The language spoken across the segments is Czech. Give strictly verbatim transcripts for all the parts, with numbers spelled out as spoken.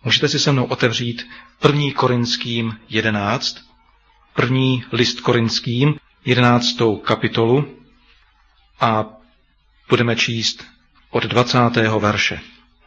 Můžete si se mnou otevřít první Korinským jedenáct, první list Korinským, jedenáctou kapitolu a budeme číst od dvacátého verše.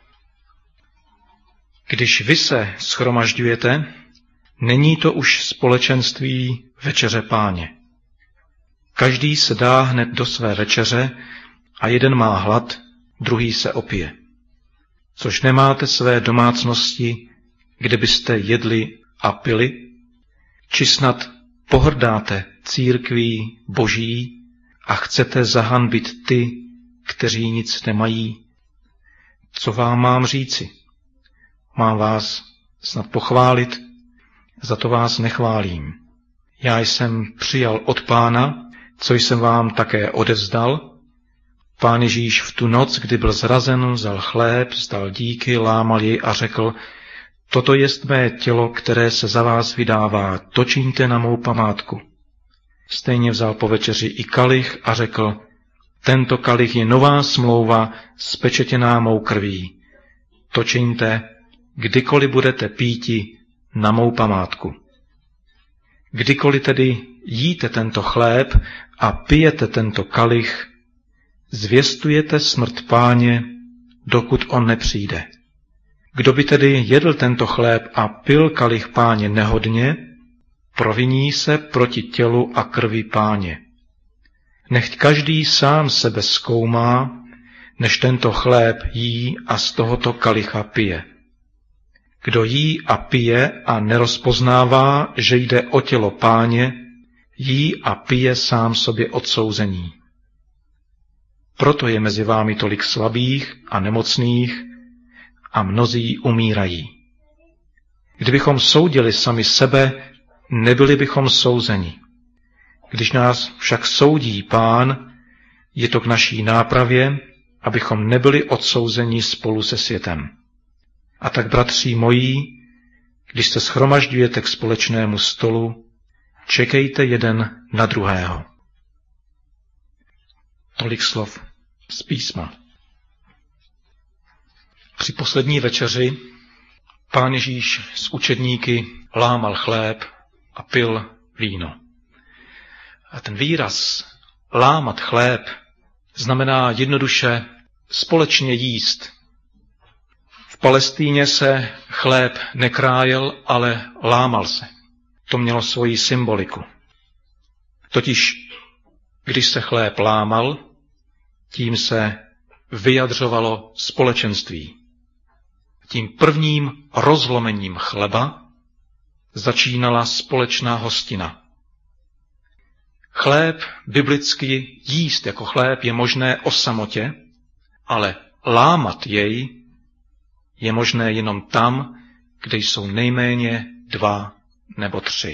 Když vy se shromažďujete, není to už společenství večeře Páně. Každý se dá hned do své večeře a jeden má hlad, druhý se opije. Což nemáte své domácnosti, kde byste jedli a pili? Či snad pohrdáte církví Boží a chcete zahanbit ty, kteří nic nemají? Co vám mám říci? Mám vás snad pochválit? Za to vás nechválím. Já jsem přijal od Pána, co jsem vám také odevzdal. Pán Ježíš v tu noc, kdy byl zrazen, vzal chléb, vzdal díky, lámal jej a řekl: Toto jest mé tělo, které se za vás vydává, to čiňte na mou památku. Stejně vzal po večeři i kalich a řekl: Tento kalich je nová smlouva, spečetěná mou krví. To čiňte, kdykoliv budete píti, na mou památku. Kdykoliv tedy jíte tento chléb a pijete tento kalich, zvěstujete smrt Páně, dokud on nepřijde. Kdo by tedy jedl tento chléb a pil kalich Páně nehodně, proviní se proti tělu a krvi Páně. Nechť každý sám sebe zkoumá, než tento chléb jí a z tohoto kalicha pije. Kdo jí a pije a nerozpoznává, že jde o tělo Páně, jí a pije sám sobě odsouzení. Proto je mezi vámi tolik slabých a nemocných a mnozí umírají. Kdybychom soudili sami sebe, nebyli bychom souzeni. Když nás však soudí Pán, je to k naší nápravě, abychom nebyli odsouzeni spolu se světem. A tak, bratři moji, když se shromažďujete k společnému stolu, čekejte jeden na druhého. Tolik slov z písma. Při poslední večeři Pán Ježíš s učedníky lámal chléb a pil víno. A ten výraz lámat chléb znamená jednoduše společně jíst. V Palestíně se chléb nekrájel, ale lámal se. To mělo svoji symboliku. Totiž, když se chléb lámal, tím se vyjadřovalo společenství. Tím prvním rozlomením chleba začínala společná hostina. Chléb biblicky jíst jako chléb je možné o samotě, ale lámat jej je možné jenom tam, kde jsou nejméně dva nebo tři.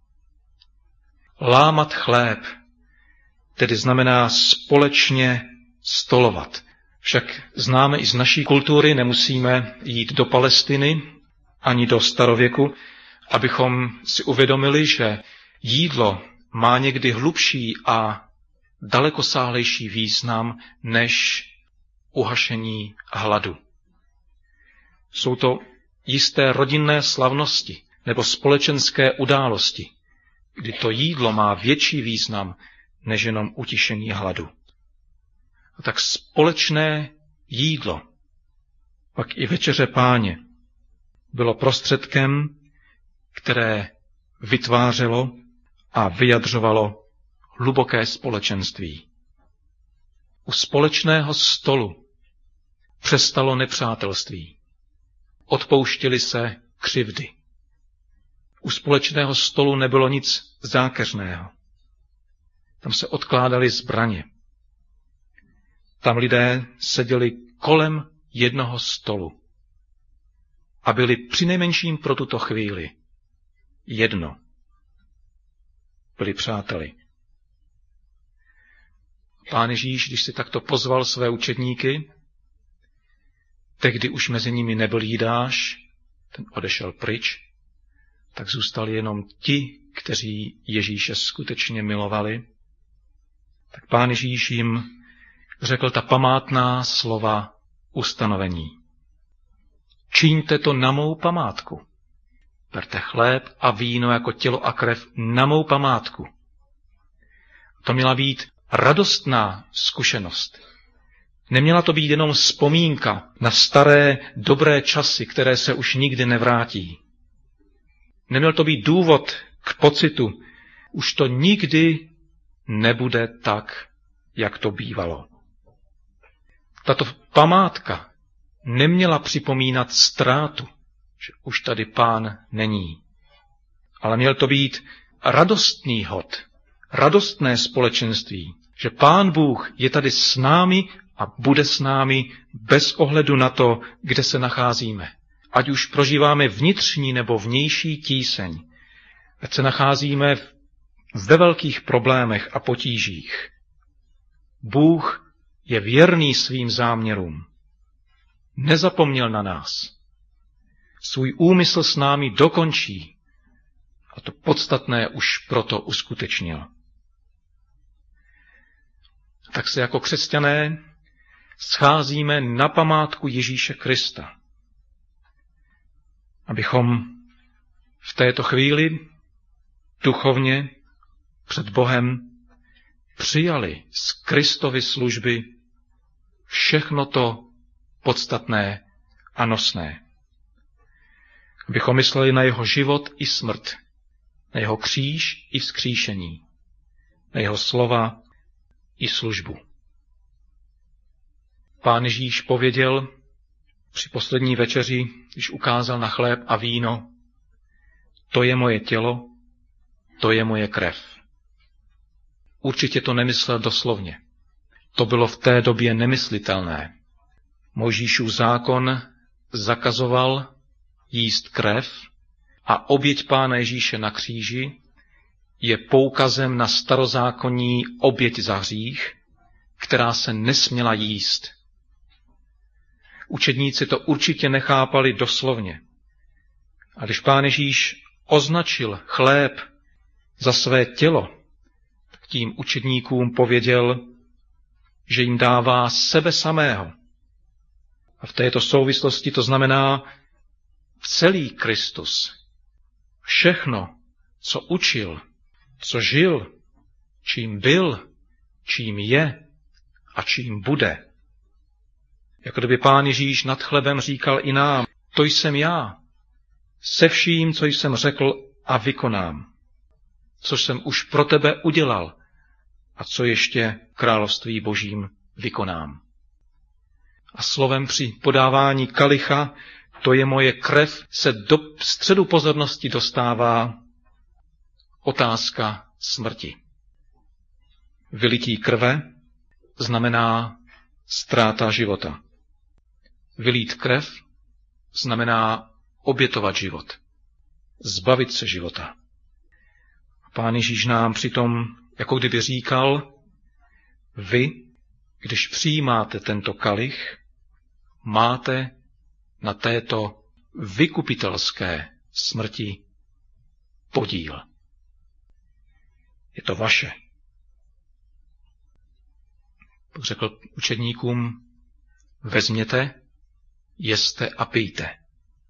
Lámat chléb tedy znamená společně stolovat. Však známe i z naší kultury, nemusíme jít do Palestiny ani do starověku, abychom si uvědomili, že jídlo má někdy hlubší a dalekosáhlejší význam než uhašení hladu. Jsou to jisté rodinné slavnosti nebo společenské události, kdy to jídlo má větší význam než jenom utišení hladu. A tak společné jídlo, pak i večeře Páně, bylo prostředkem, které vytvářelo a vyjadřovalo hluboké společenství. U společného stolu přestalo nepřátelství. Odpouštěly se křivdy. U společného stolu nebylo nic zákeřného. Tam se odkládaly zbraně. Tam lidé seděli kolem jednoho stolu a byli přinejmenším pro tuto chvíli jedno. Byli přáteli. Pán Ježíš, když si takto pozval své učedníky, tehdy už mezi nimi nebyl Jidáš, ten odešel pryč, tak zůstali jenom ti, kteří Ježíše skutečně milovali. Tak Pán Ježíš jim řekl ta památná slova ustanovení. čiňte to na mou památku. Berte chléb a víno jako tělo a krev na mou památku. To měla být radostná zkušenost. Neměla to být jenom vzpomínka na staré dobré časy, které se už nikdy nevrátí. Neměl to být důvod k pocitu, už to nikdy nebude tak, jak to bývalo. Tato památka neměla připomínat ztrátu, že už tady Pán není. Ale měl to být radostný hod, radostné společenství, že Pán Bůh je tady s námi a bude s námi bez ohledu na to, kde se nacházíme. Ať už prožíváme vnitřní nebo vnější tíseň, ať se nacházíme ve velkých problémech a potížích. Bůh je věrný svým záměrům. Nezapomněl na nás. Svůj úmysl s námi dokončí a to podstatné už proto uskutečnil. Tak se jako křesťané scházíme na památku Ježíše Krista, abychom v této chvíli duchovně před Bohem přijali z Kristovy služby všechno to podstatné a nosné. Abychom mysleli na jeho život i smrt, na jeho kříž i vzkříšení, na jeho slova i službu. Pán Ježíš pověděl při poslední večeři, když ukázal na chléb a víno, to je moje tělo, to je moje krev. Určitě to nemyslel doslovně. To bylo v té době nemyslitelné. Mojžíšův zákon zakazoval jíst krev a oběť Pána Ježíše na kříži je poukazem na starozákonní oběť za hřích, která se nesměla jíst. Učedníci to určitě nechápali doslovně. A když Pán Ježíš označil chléb za své tělo, tak tím učedníkům pověděl, že jim dává sebe samého. A v této souvislosti to znamená celý Kristus. Všechno, co učil, co žil, čím byl, čím je a čím bude. Jako kdyby Pán Ježíš nad chlebem říkal i nám, to jsem já, se vším, co jsem řekl a vykonám, co jsem už pro tebe udělal a co ještě království Božím vykonám. A slovem při podávání kalicha, to je moje krev, se do středu pozornosti dostává otázka smrti. Vylití krve znamená ztráta života. Vylít krev znamená obětovat život, zbavit se života. Pán Ježíš nám přitom jako kdyby říkal, vy, když přijímáte tento kalich, máte na této vykupitelské smrti podíl. Je to vaše. Řekl učedníkům, vezměte, jeste a pijte.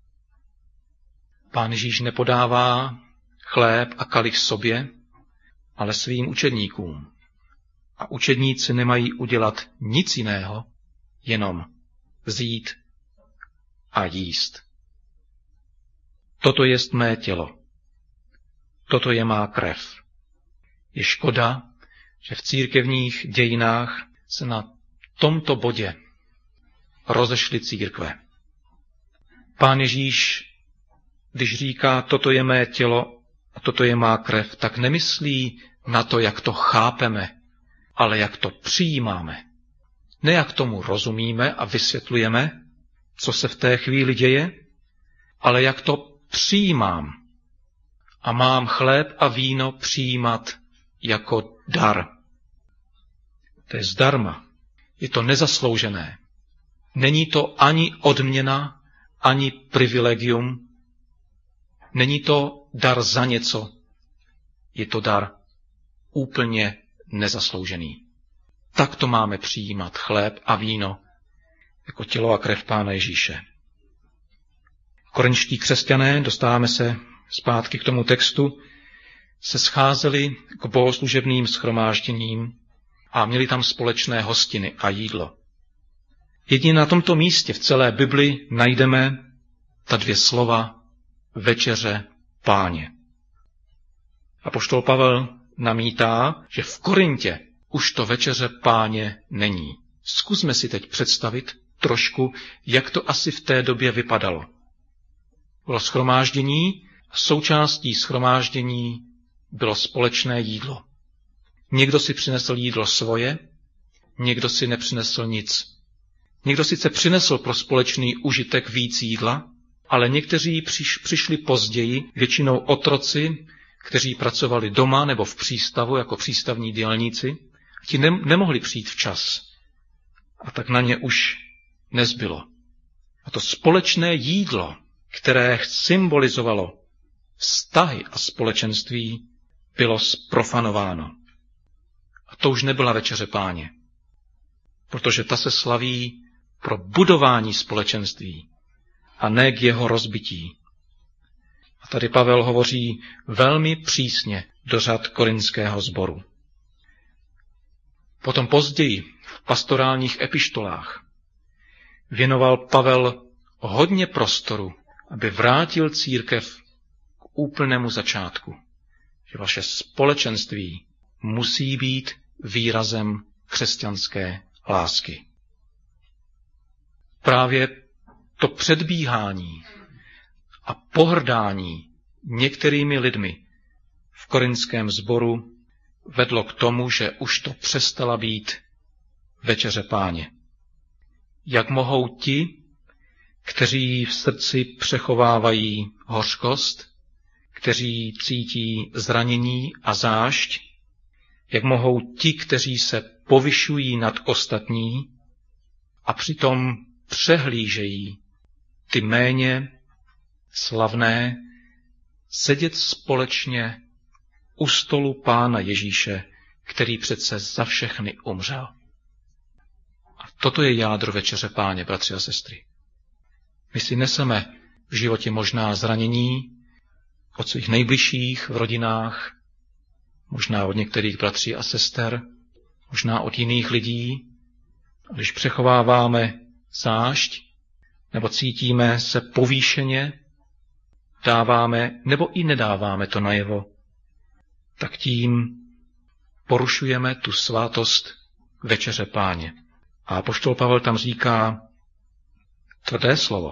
Pán Ježíš nepodává chléb a kalich sobě, ale svým učedníkům. A učedníci nemají udělat nic jiného, jenom vzít a jíst. Toto jest mé tělo. Toto je má krev. Je škoda, že v církevních dějinách se na tomto bodě rozešly církve. Pán Ježíš, když říká, toto je mé tělo a toto je má krev, tak nemyslí na to, jak to chápeme, ale jak to přijímáme. Ne jak tomu rozumíme a vysvětlujeme, co se v té chvíli děje, ale jak to přijímám. A mám chléb a víno přijímat jako dar. To je zdarma. Je to nezasloužené. Není to ani odměna, ani privilegium. Není to dar za něco. Je to dar úplně nezasloužený. Tak to máme přijímat chléb a víno jako tělo a krev Pána Ježíše. Korinští křesťané, dostáváme se zpátky k tomu textu, se scházeli k bohoslužebným shromážděním a měli tam společné hostiny a jídlo. Jedině na tomto místě v celé Bibli najdeme ta dvě slova večeře Páně. Apoštol Pavel namítá, že v Korintě už to večeře Páně není. Zkusme si teď představit trošku, jak to asi v té době vypadalo. Bylo shromáždění a součástí shromáždění bylo společné jídlo. Někdo si přinesl jídlo svoje, někdo si nepřinesl nic. Někdo sice přinesl pro společný užitek víc jídla, ale někteří přiš, přišli později, většinou otroci, kteří pracovali doma nebo v přístavu jako přístavní dělníci, a ti ne, nemohli přijít včas. A tak na ně už nezbylo. A to společné jídlo, které symbolizovalo vztahy a společenství, bylo zprofanováno. A to už nebyla večeře Páně, protože ta se slaví pro budování společenství a ne k jeho rozbití. A tady Pavel hovoří velmi přísně do řad korinského sboru. Potom později v pastorálních epištolách věnoval Pavel hodně prostoru, aby vrátil církev k úplnému začátku, že vaše společenství musí být výrazem křesťanské lásky. Právě to předbíhání a pohrdání některými lidmi v korinském sboru vedlo k tomu, že už to přestala být večeře Páně. Jak mohou ti, kteří v srdci přechovávají hořkost, kteří cítí zranění a zášť, jak mohou ti, kteří se povyšují nad ostatní a přitom přehlížejí ty méně slavné, sedět společně u stolu Pána Ježíše, který přece za všechny umřel. A toto je jádro večeře Páně, bratři a sestry. My si neseme v životě možná zranění od svých nejbližších v rodinách, možná od některých bratří a sester, možná od jiných lidí. A když přechováváme zášť, nebo cítíme se povýšeně, dáváme nebo i nedáváme to najevo, tak tím porušujeme tu svátost večeře Páně. A apoštol Pavel tam říká tvrdé slovo.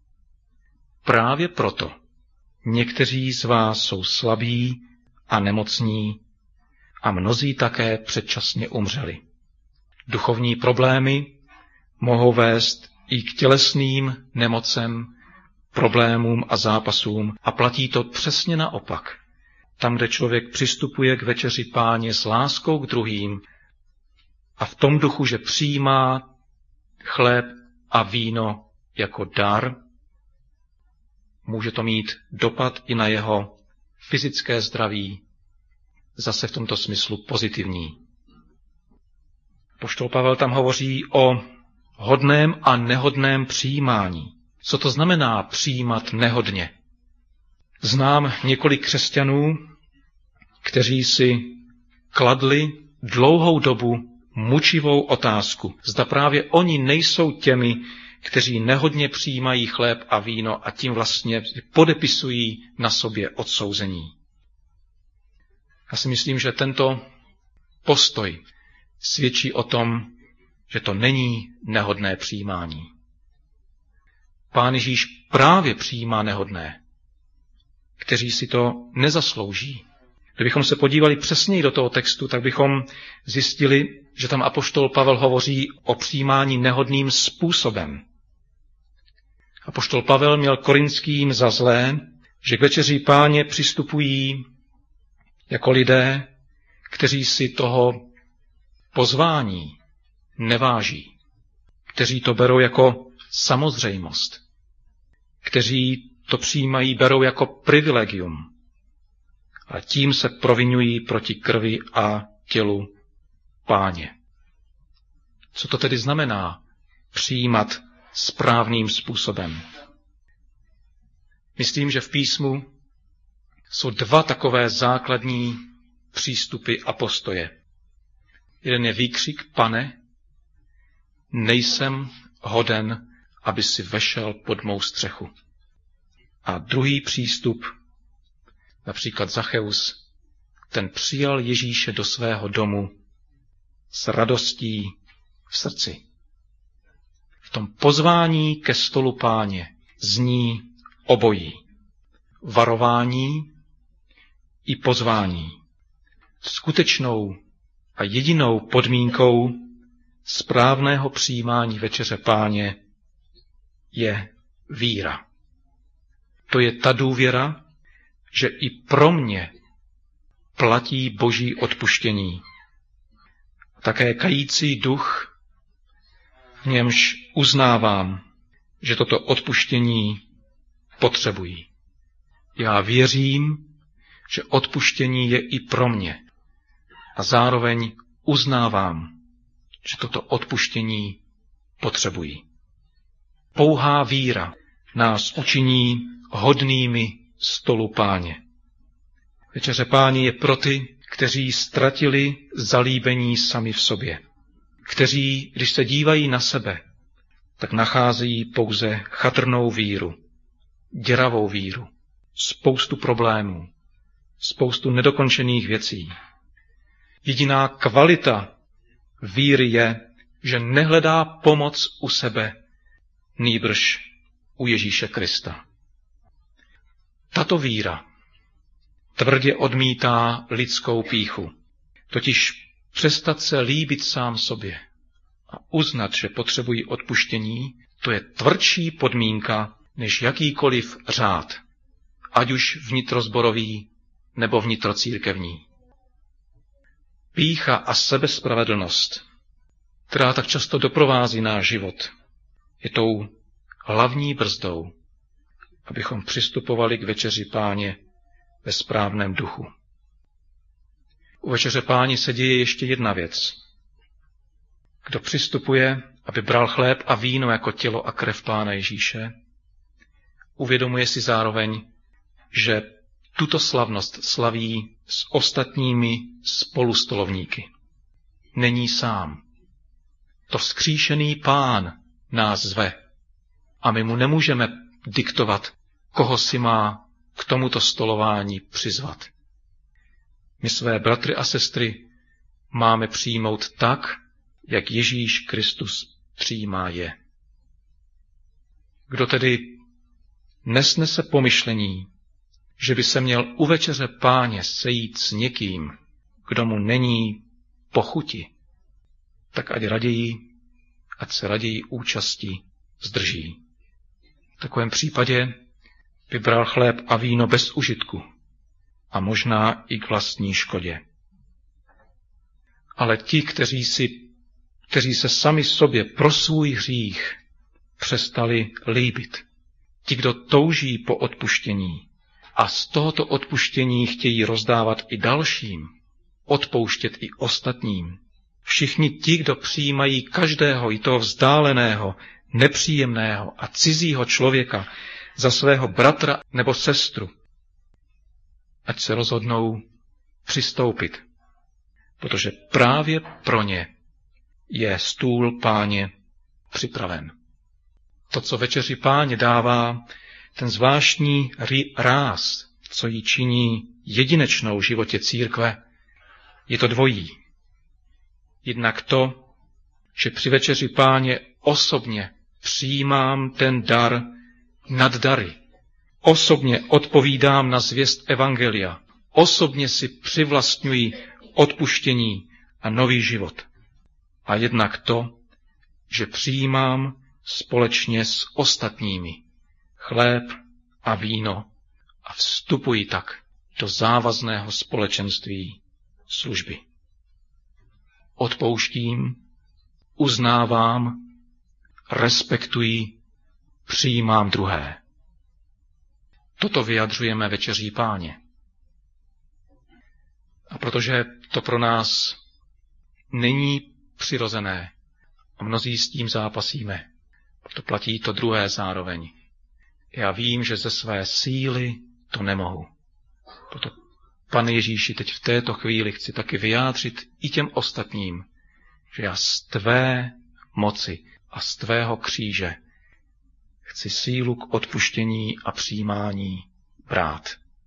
Právě proto někteří z vás jsou slabí a nemocní a mnozí také předčasně umřeli. Duchovní problémy mohou vést i k tělesným nemocem, problémům a zápasům a platí to přesně naopak. Tam, kde člověk přistupuje k večeři Páně s láskou k druhým a v tom duchu, že přijímá chléb a víno jako dar, může to mít dopad i na jeho fyzické zdraví, zase v tomto smyslu pozitivní. Apoštol Pavel tam hovoří o hodném a nehodném přijímání. Co to znamená přijímat nehodně? Znám několik křesťanů, kteří si kladli dlouhou dobu mučivou otázku, zda právě oni nejsou těmi, kteří nehodně přijímají chléb a víno a tím vlastně podepisují na sobě odsouzení. Já si myslím, že tento postoj svědčí o tom, že to není nehodné přijímání. Pán Ježíš právě přijímá nehodné, kteří si to nezaslouží. Kdybychom se podívali přesněji do toho textu, tak bychom zjistili, že tam apoštol Pavel hovoří o přijímání nehodným způsobem. Apoštol Pavel měl korinským za zlé, že k večeři Páně přistupují jako lidé, kteří si toho pozvání neváží, kteří to berou jako samozřejmost, kteří to přijímají, berou jako privilegium a tím se proviňují proti krvi a tělu Páně. Co to tedy znamená přijímat správným způsobem? Myslím, že v písmu jsou dva takové základní přístupy a postoje. Jeden je výkřik: Pane, nejsem hoden, aby si vešel pod mou střechu. A druhý přístup, například Zacheus, ten přijal Ježíše do svého domu s radostí v srdci. V tom pozvání ke stolu Páně zní obojí. Varování i pozvání. Skutečnou a jedinou podmínkou správného přijímání večeře Páně je víra. To je ta důvěra, že i pro mě platí Boží odpuštění. Také kající duch, v němž uznávám, že toto odpuštění potřebují. Já věřím, že odpuštění je i pro mě a zároveň uznávám, že toto odpuštění potřebují. Pouhá víra nás učiní hodnými stolu Páně. Večeře Páně je pro ty, kteří ztratili zalíbení sami v sobě, kteří, když se dívají na sebe, tak nacházejí pouze chatrnou víru, děravou víru, spoustu problémů, spoustu nedokončených věcí. Jediná kvalita víry je, že nehledá pomoc u sebe, nýbrž u Ježíše Krista. Tato víra tvrdě odmítá lidskou pýchu, totiž přestat se líbit sám sobě a uznat, že potřebují odpuštění, to je tvrdší podmínka než jakýkoliv řád, ať už vnitrozborový nebo vnitrocírkevní. Pýcha a sebespravedlnost, která tak často doprovází náš život, je tou hlavní brzdou, abychom přistupovali k večeři Páně ve správném duchu. U večeře Páně se děje ještě jedna věc. Kdo přistupuje, aby bral chléb a víno jako tělo a krev Pána Ježíše, uvědomuje si zároveň, že tuto slavnost slaví s ostatními spolustolovníky. Není sám. To vzkříšený Pán nás zve a my mu nemůžeme diktovat, koho si má k tomuto stolování přizvat. My své bratry a sestry máme přijmout tak, jak Ježíš Kristus přijímá je. Kdo tedy nesnese pomyšlení, že by se měl u večeře Páně sejít s někým, kdo mu není po chuti, tak ať raději, ať se raději účasti zdrží. V takovém případě by bral chléb a víno bez užitku a možná i k vlastní škodě. Ale ti, kteří, si, kteří se sami sobě pro svůj hřích přestali líbit, ti, kdo touží po odpuštění a z tohoto odpuštění chtějí rozdávat i dalším, odpouštět i ostatním, všichni ti, kdo přijímají každého, i toho vzdáleného, nepříjemného a cizího člověka za svého bratra nebo sestru, ať se rozhodnou přistoupit, protože právě pro ně je stůl Páně připraven. To, co večeři Páně dává, ten zvláštní ráz, co ji činí jedinečnou v životě církve, je to dvojí. Jednak to, že při večeři Páně osobně přijímám ten dar nad dary. Osobně odpovídám na zvěst evangelia. Osobně si přivlastňuji odpuštění a nový život. A jednak to, že přijímám společně s ostatními chléb a víno a vstupuji tak do závazného společenství služby. Odpouštím, uznávám, respektuji, přijímám druhé. Toto vyjadřujeme večeří Páně. A protože to pro nás není přirozené a mnozí s tím zápasíme, proto platí to druhé zároveň. Já vím, že ze své síly to nemohu. Proto, Pane Ježíši, teď v této chvíli chci taky vyjádřit i těm ostatním, že já z tvé moci a z tvého kříže chci sílu k odpuštění a přijímání brát.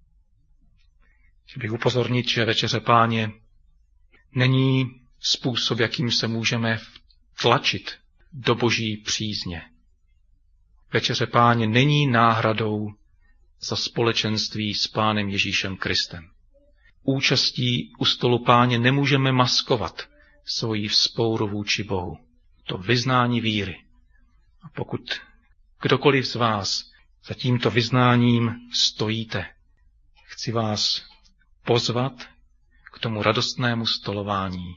Chtěl bych upozornit, že večeře Páně není způsob, jakým se můžeme tlačit do Boží přízně. Večeře Páně není náhradou za společenství s Pánem Ježíšem Kristem. Účastí u stolu Páně nemůžeme maskovat svoji vzpouru vůči Bohu. To vyznání víry. A pokud kdokoliv z vás za tímto vyznáním stojíte, chci vás pozvat k tomu radostnému stolování.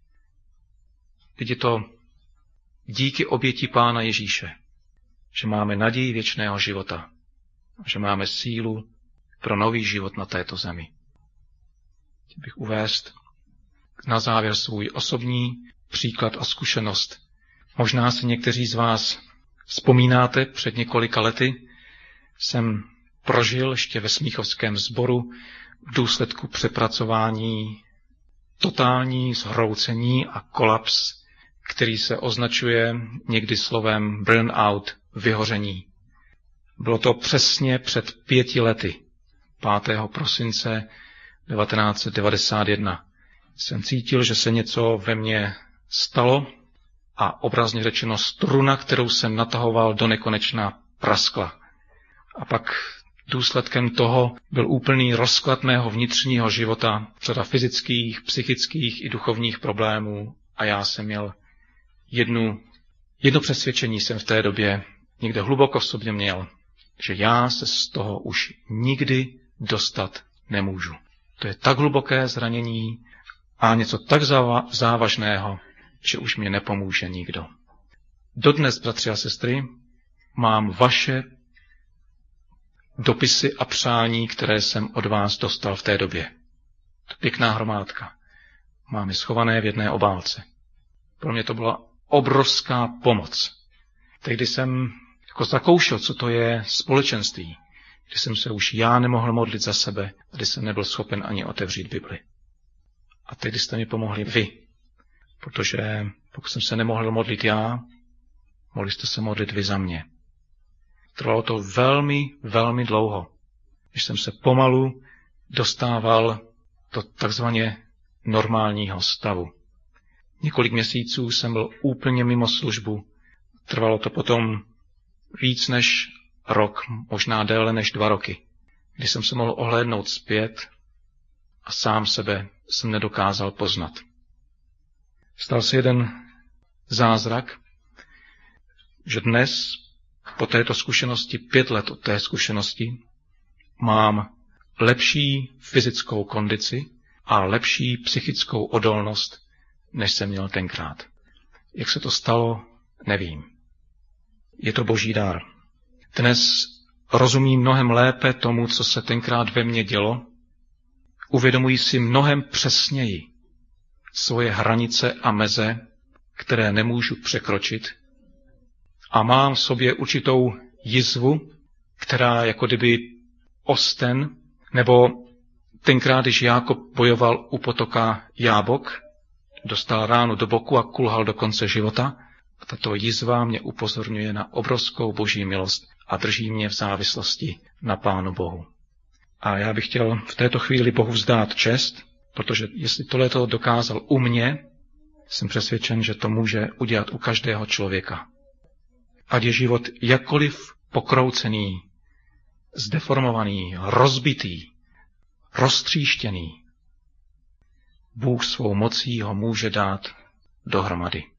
Teď je to díky oběti Pána Ježíše, že máme naději věčného života, že máme sílu pro nový život na této zemi. Chtěl bych uvést na závěr svůj osobní příklad a zkušenost. Možná si někteří z vás vzpomínáte, před několika lety jsem prožil ještě ve smíchovském sboru v důsledku přepracování totální zhroucení a kolaps, který se označuje někdy slovem burnout, vyhoření. Bylo to přesně před pěti lety, pátého prosince devatenáct set devadesát jedna. Jsem cítil, že se něco ve mně stalo a obrazně řečeno struna, kterou jsem natahoval do nekonečna, praskla. A pak důsledkem toho byl úplný rozklad mého vnitřního života, řada fyzických, psychických i duchovních problémů a já jsem měl jednu, jedno přesvědčení jsem v té době někde hluboko v sobě měl, že já se z toho už nikdy dostat nemůžu. To je tak hluboké zranění a něco tak závažného, že už mě nepomůže nikdo. Dodnes, bratři a sestry, mám vaše dopisy a přání, které jsem od vás dostal v té době. To pěkná hromádka. Mám je schované v jedné obálce. Pro mě to byla obrovská pomoc. Tehdy jsem jako zakoušel, co to je společenství, kdy jsem se už já nemohl modlit za sebe, kdy jsem nebyl schopen ani otevřít Bibli. A tehdy jste mi pomohli vy, protože pokud jsem se nemohl modlit já, mohli jste se modlit vy za mě. Trvalo to velmi, velmi dlouho, když jsem se pomalu dostával do takzvaně normálního stavu. Několik měsíců jsem byl úplně mimo službu. Trvalo to potom víc než rok, možná déle než dva roky, kdy jsem se mohl ohlédnout zpět a sám sebe jsem nedokázal poznat. Stal se jeden zázrak, že dnes, po této zkušenosti, pět let od té zkušenosti, mám lepší fyzickou kondici a lepší psychickou odolnost, než jsem měl tenkrát. Jak se to stalo, nevím. Je to Boží dar. Dnes rozumím mnohem lépe tomu, co se tenkrát ve mně dělo. Uvědomuji si mnohem přesněji svoje hranice a meze, které nemůžu překročit. A mám v sobě určitou jizvu, která jako kdyby osten, nebo tenkrát, když Jákob bojoval u potoka Jábok, dostal ránu do boku a kulhal do konce života. A tato jizva mě upozorňuje na obrovskou Boží milost a drží mě v závislosti na Pánu Bohu. A já bych chtěl v této chvíli Bohu vzdát čest, protože jestli tohle to dokázal u mě, jsem přesvědčen, že to může udělat u každého člověka. Ať je život jakkoliv pokroucený, zdeformovaný, rozbitý, roztříštěný, Bůh svou mocí ho může dát dohromady.